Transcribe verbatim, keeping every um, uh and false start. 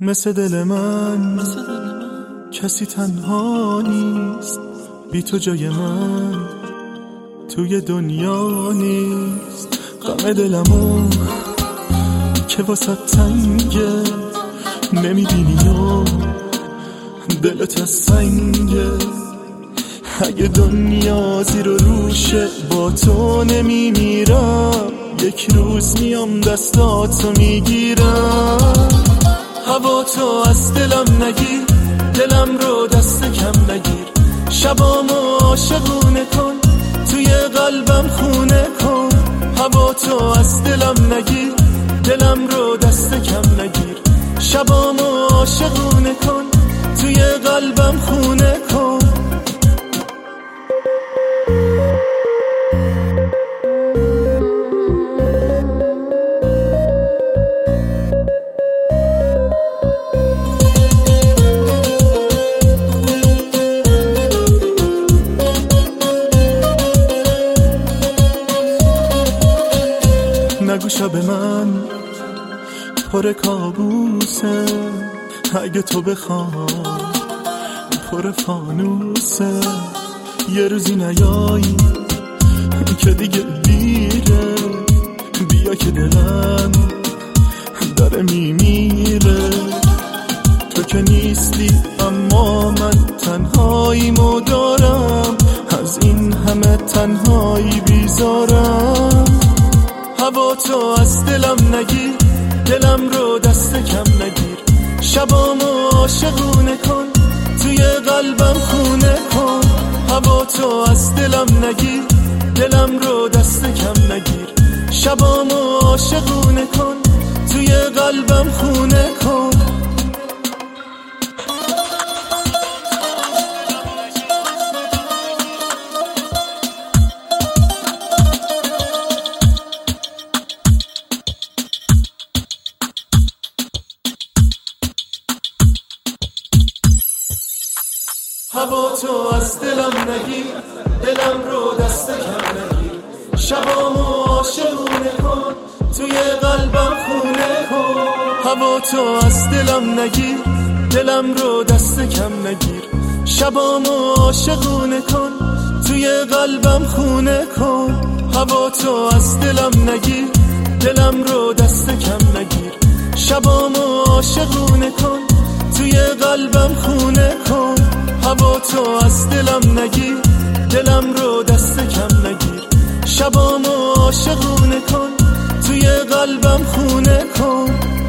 مثل دل من کسی تنها نیست، بی تو جای من توی دنیا نیست. غم دلمو که واسه تنگه، نمیبینی و دلت از سنگه. اگه دنیا زیر و روشه با تو نمیمیرم، یک روز میام دستاتو میگیرم. هوا تو از دلم نگیر، دلم رو دست کم نگیر. شبامو عاشقونه کن، توی قلبم خونه کن. هوا تو از دلم نگیر، دلم رو دست کم نگیر. شبامو عاشقونه کن، توی قلبم خونه کن. نگو شب من پر کابوسه، اگه تو بخوای پر فانوسه. یه روزی نیایی که دیگه دیره، بیا که دلم داره میمیره. تو که نیستی اما من تنهاییمو دارم، از این همه تنهایی بیزارم. هوا تو از دلم نگیر، دلم رو دست کم نگیر. شبامو عاشقونه کن، توی قلبم خونه کن. هوا تو از دلم نگیر، دلم رو دست کم نگیر. شبامو عاشقونه کن، توی قلبم خونه کن. هوا تو از دلم نگیر، دلم رو دست کم نگیر. شبامو عاشقونه کن، توی قلبم خونه کن. هوا تو از دلم نگیر، دلم رو دست کم نگیر. شبامو عاشقونه کن، توی قلبم خونه کن. هوا تو از دلم نگیر، دلم رو دست کم نگیر. شبامو عاشقونه کن، توی قلبم خونه کن. هوا تو از دلم نگیر، دلم رو دست کم نگیر. شبامو عاشقونه کن، توی قلبم خونه کن.